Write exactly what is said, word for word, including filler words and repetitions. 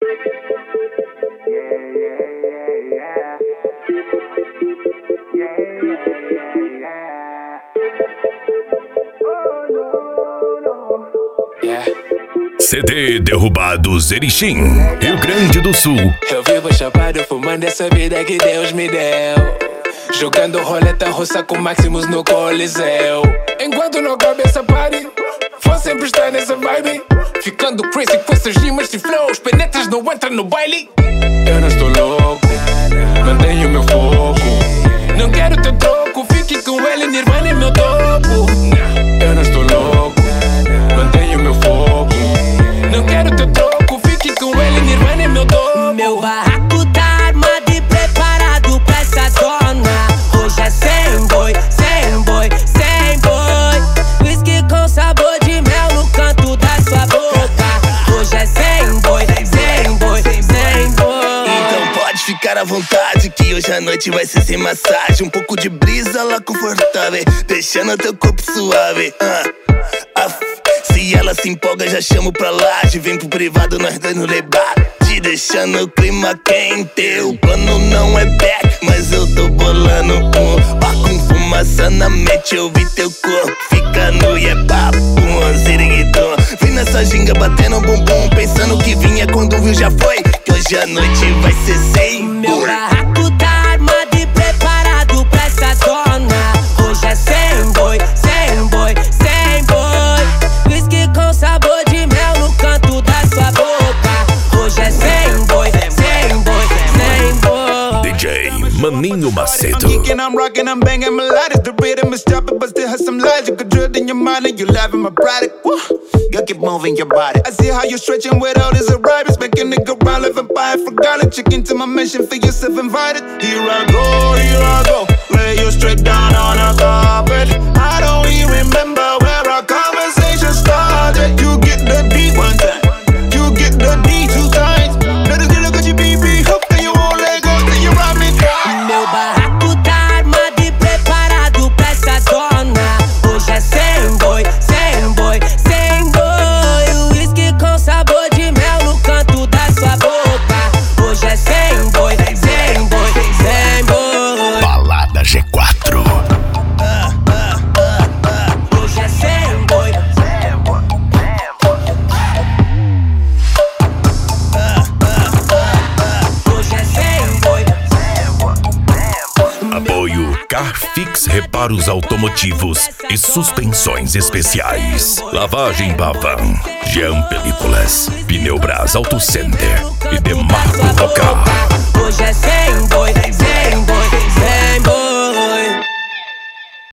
C D Derrubados Erechim, Rio Grande do Sul. Eu vivo chapado fumando essa vida que Deus me deu, jogando roleta russa com máximos no coliseu. Enquanto não acaba essa party, vou sempre estar nessa vibe, ficando crazy com essas rimas e flows, penetras não entram no baile. Eu não estou louco, mantenho meu foco, não quero teu troco, fique com ele, Nirvana é meu topo. Eu não estou louco, mantenho meu foco, não quero teu troco, fique com ele, Nirvana é meu topo. Meu barraco tá armado e preparado pra essa zona. Hoje é sem boi, sem boi, sem boi. Whisky com sabor de mel no canto da sua boca. Hoje é sem boi, sem boi, sem boi. Então pode ficar à vontade que hoje a noite vai ser sem massagem. Um pouco de brisa lá confortável, deixando teu corpo suave. uh, af, Se ela se empolga já chamo pra laje, vem pro privado nós dois no debate, deixando o clima quente. O plano não é back, mas eu tô bolando um bar com fumaça na mente. Eu vi teu corpo fica nu e é papo, um ziriguidão. Vim nessa ginga batendo bumbum, pensando que vinha quando viu já foi, que hoje a noite vai ser sem Meu boi. barraco tá armado e preparado pra essa zona. Hoje é sem boi, sem boi, sem boi. Whisky com sabor de mel no canto da sua boca. Hoje é sem boi, sem boi, sem boi. D J Maninho Macedo. I'm geeking, I'm rocking, I'm banging melodic. The rhythm is choppy, but still has some logic. A drill in your mind and you laughing my product. Woo. You keep moving your body. I see how you're stretching with all these arrivals, making nigga round, living by for garlic. Chicken to my mission, feel yourself invited. Here I go, here I go. Lay you straight down on a carpet. I don't even remember where our conversation started. You get the D one time, you get the D two times. Let us get a good B B hook, then you won't let go, then you ride me down. Meu barraco tá armado e preparado pra essa zona. Hoje é sem boi, sem boi, sem boi. Whisky com sabor de mel no canto da sua boca. Hoje é sem boi, sem boi, sem boi. Balada G quatro. Hoje é sem boi. Hoje é sem boi. Apoio Carfix Reparos Automotivos e Suspensões Especiais. Lavagem Bavan, Jean Películas, Pneubras Auto Center e Demarco Rocar.